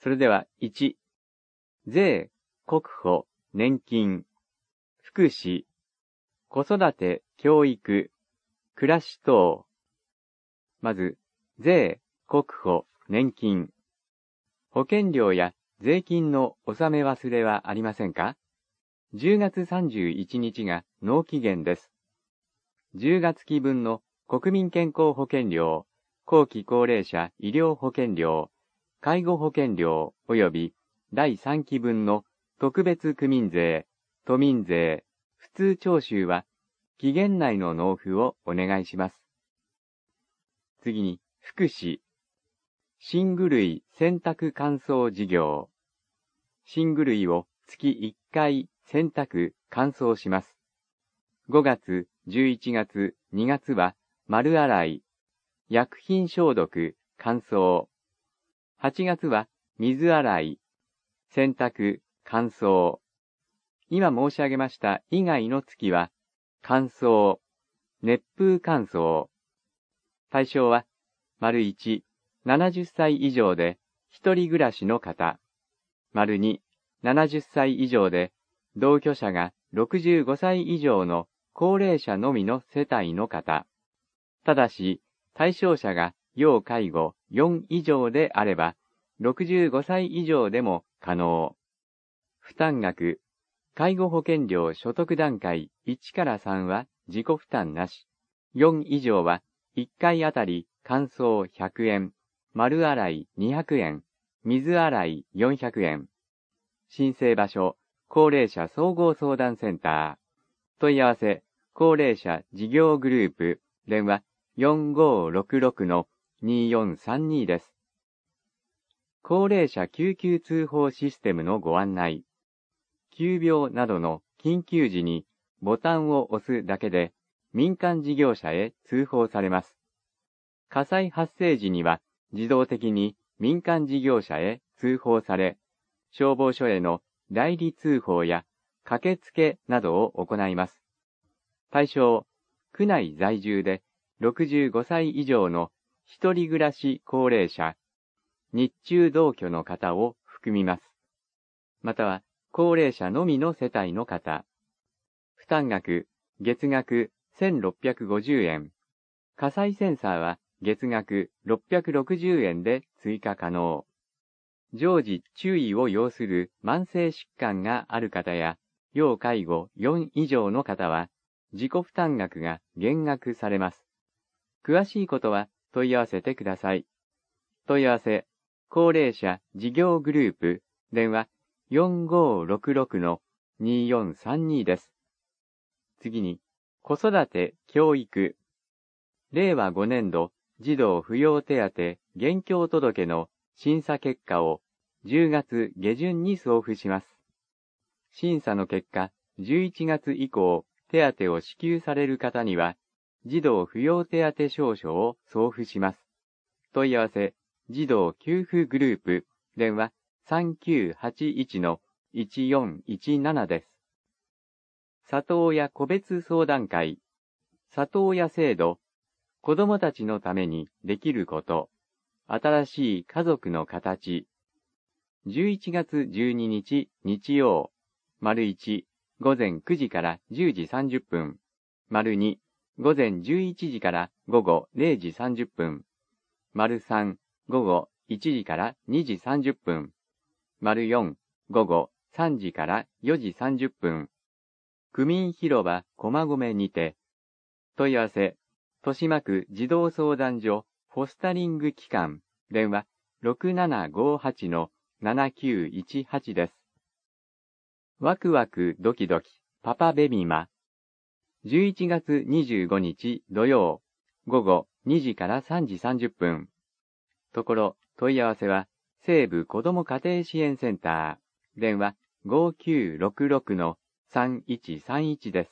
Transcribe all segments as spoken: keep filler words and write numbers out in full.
それではいち、税、国保、年金、福祉、子育て、教育、暮らし等。まず、税、国保、年金。保険料や税金の納め忘れはありませんか？ じゅう 月さんじゅういちにちが納期限です。じゅうがつき分の国民健康保険料、後期高齢者医療保険料、介護保険料及びだいさんき分の特別区民税、都民税、普通徴収は期限内の納付をお願いします。次に、福祉。寝具類洗濯乾燥事業。寝具類を月いっかい洗濯乾燥します。ごがつ、じゅういちがつ、にがつは丸洗い、薬品消毒、乾燥。はちがつは水洗い、洗濯、乾燥。今申し上げました以外の月は乾燥、熱風乾燥。対象は、丸いち、ななじゅっさい以上で一人暮らしの方。丸に、ななじゅっさい以上で同居者がろくじゅうごさい以上の高齢者のみの世帯の方。ただし、対象者が要介護よん以上であれば、ろくじゅうごさい以上でも可能。負担額、介護保険料所得段階いちからさんは自己負担なし。よん以上はいっかいあたり乾燥ひゃくえん、丸洗いにひゃくえん、水洗いよんひゃくえん。申請場所、高齢者総合相談センター。問い合わせ、高齢者事業グループ、電話 よんごーろくろくのにーよんさんに です。高齢者救急通報システムのご案内。急病などの緊急時にボタンを押すだけで民間事業者へ通報されます。火災発生時には自動的に民間事業者へ通報され、消防署への代理通報や駆けつけなどを行います。対象、区内在住でろくじゅうごさい以上の一人暮らし高齢者、日中同居の方を含みます。または、高齢者のみの世帯の方。負担額、月額せんろっぴゃくごじゅうえん。火災センサーは月額ろっぴゃくろくじゅうえんで追加可能。常時注意を要する慢性疾患がある方や、要介護よん以上の方は、自己負担額が減額されます。詳しいことは問い合わせてください。問い合わせ、高齢者事業グループ、電話 よんごーろくろくのにーよんさんに です。次に、子育て教育。れいわごねんど児童扶養手当現況届の審査結果をじゅうがつげじゅんに送付します。審査の結果、じゅういちがつ以降、手当を支給される方には、児童扶養手当証書を送付します。問い合わせ、児童給付グループ、電話 さんきゅうはちいちのいちよんいちなな です。里親個別相談会、里親制度、子供たちのためにできること、新しい家族の形。じゅういちがつじゅうににち日曜、丸いち、午前くじからじゅうじさんじゅっぷん、丸に、午前じゅういちじから午後れいじさんじゅっぷん、丸さん、午後いちじからにじさんじゅっぷん、丸よん、午後さんじからよじさんじゅっぷん、区民広場駒込にて、問い合わせ、豊島区児童相談所フォスタリング機関、電話 ろくななごはちのななきゅういちはち です。ワクワクドキドキパパベビマ。じゅういちがつにじゅうごにち土曜、午後にじからさんじさんじゅっぷん。ところ、問い合わせは、西部子ども家庭支援センター、電話 ごきゅうろくろくのさんいちさんいち です。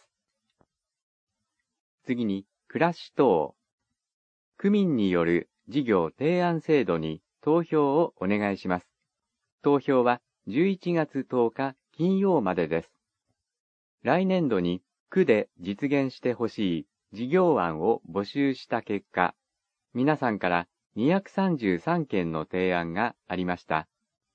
次に、暮らし等。区民による事業提案制度に投票をお願いします。投票はじゅういちがつとおか金曜までです。来年度に区で実現してほしい事業案を募集した結果、皆さんからにひゃくさんじゅうさんけんの提案がありました。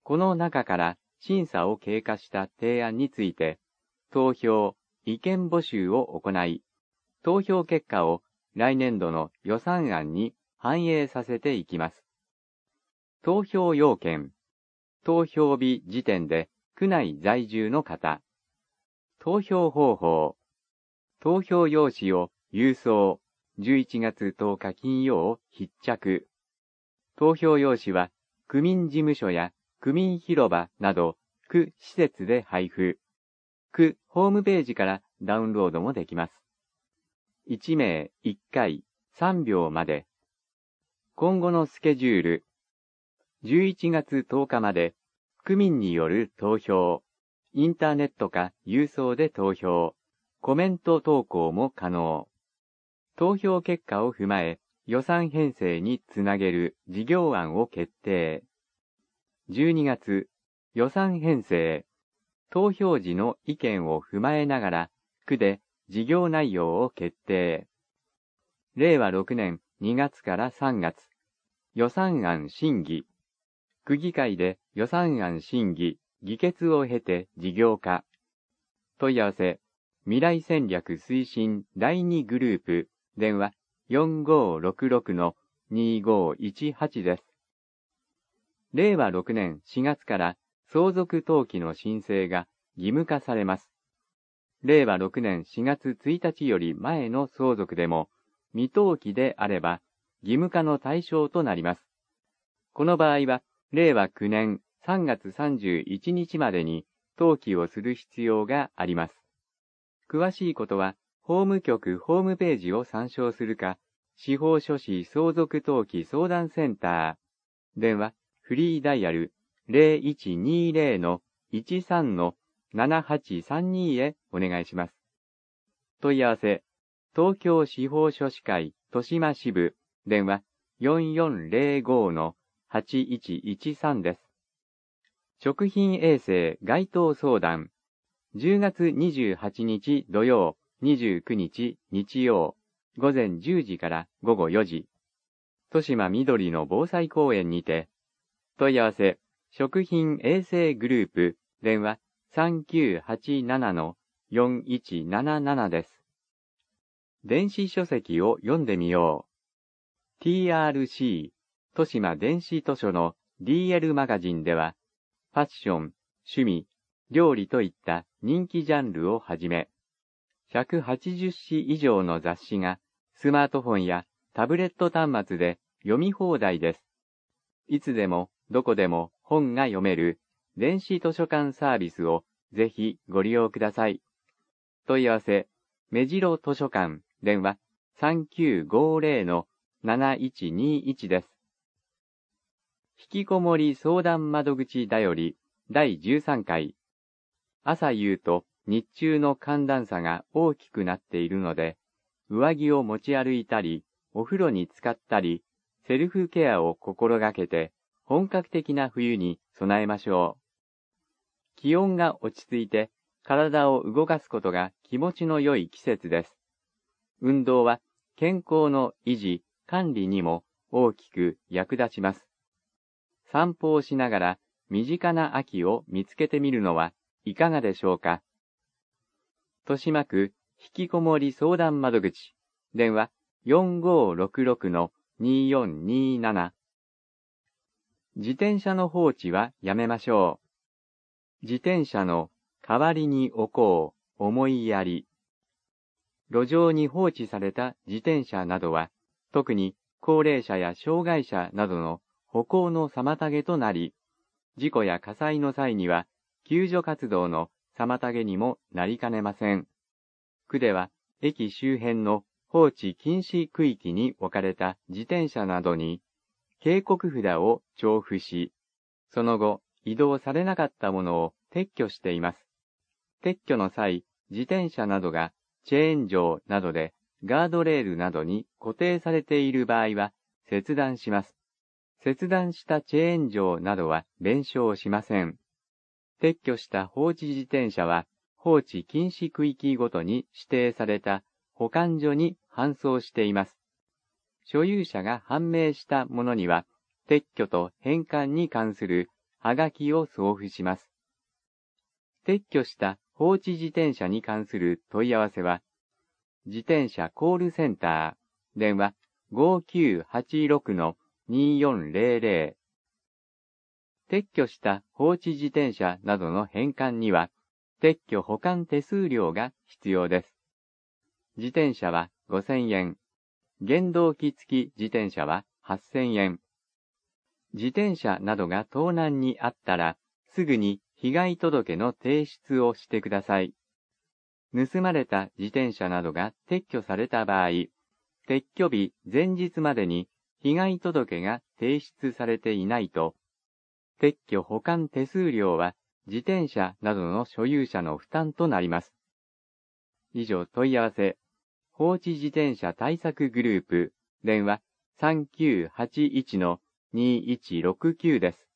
この中から審査を経過した提案について、投票、意見募集を行い、投票結果を来年度の予算案に反映させていきます。投票要件。投票日時点で区内在住の方。投票方法。投票用紙を郵送。じゅういちがつとおか金曜必着。投票用紙は区民事務所や区民広場など区施設で配布。区ホームページからダウンロードもできます。いちめいいっかいさんびょうまで。今後のスケジュール。じゅういちがつとおかまで区民による投票。インターネットか郵送で投票。コメント投稿も可能。投票結果を踏まえ予算編成につなげる事業案を決定。じゅうにがつ、予算編成。投票時の意見を踏まえながら、区で事業内容を決定。れいわろくねんにがつからさんがつ、予算案審議。区議会で予算案審議、議決を経て事業化。問い合わせ、未来戦略推進だいにグループ、電話よんごーろくろくのにごーいちはちです。れいわろくねんしがつから相続登記の申請が義務化されます。れいわろくねんしがつついたちより前の相続でも、未登記であれば義務化の対象となります。この場合は、れいわきゅうねんさんがつさんじゅういちにちまでに登記をする必要があります。詳しいことは、法務局ホームページを参照するか、司法書士相続登記相談センター、電話、フリーダイヤル ゼロいちにーぜろのいちさんのななはちさんに へお願いします。問い合わせ、東京司法書士会豊島支部、電話よんよんぜろごのはちいちいちさんです。食品衛生該当相談、じゅうがつにじゅうはちにち土曜、にじゅうくにち日曜、午前じゅうじから午後よじ、豊島緑の防災公園にて、問い合わせ、食品衛生グループ、電話さんきゅうはちななのよんいちななななです。電子書籍を読んでみよう。ティーアールシー、豊島電子図書の ディーエル マガジンでは、ファッション、趣味、料理といった人気ジャンルをはじめ、ひゃくはちじゅっし以上の雑誌がスマートフォンやタブレット端末で読み放題です。いつでもどこでも本が読める電子図書館サービスをぜひご利用ください。問い合わせ、目白図書館、電話さんきゅうごぜろのなないちにいちです。引きこもり相談窓口だよりだいじゅうさんかい。朝夕と日中の寒暖差が大きくなっているので、上着を持ち歩いたり、お風呂に浸かったり、セルフケアを心がけて、本格的な冬に備えましょう。気温が落ち着いて、体を動かすことが気持ちの良い季節です。運動は健康の維持、管理にも大きく役立ちます。散歩をしながら身近な秋を見つけてみるのはいかがでしょうか。豊島区引きこもり相談窓口、電話よんごーろくろくのによんにーなな。自転車の放置はやめましょう。自転車の代わりに置こう、思いやり。路上に放置された自転車などは、特に高齢者や障害者などの歩行の妨げとなり、事故や火災の際には救助活動の妨げにもなりかねません。区では駅周辺の放置禁止区域に置かれた自転車などに警告札を調布し、その後移動されなかったものを撤去しています。撤去の際、自転車などがチェーン上などでガードレールなどに固定されている場合は切断します。切断したチェーン上などは弁償しません。撤去した放置自転車は放置禁止区域ごとに指定された保管所に搬送しています。所有者が判明したものには撤去と返還に関するはがきを送付します。撤去した放置自転車に関する問い合わせは、自転車コールセンター、電話 ごきゅうはちろくのによんぜろぜろ。撤去した放置自転車などの返還には、撤去保管手数料が必要です。自転車はごせんえん、原動機付き自転車ははっせんえん。自転車などが盗難にあったら、すぐに被害届の提出をしてください。盗まれた自転車などが撤去された場合、撤去日前日までに被害届が提出されていないと、撤去保管手数料は自転車などの所有者の負担となります。以上問い合わせ、放置自転車対策グループ、電話 さんきゅうはちいちのにいちろくきゅう です。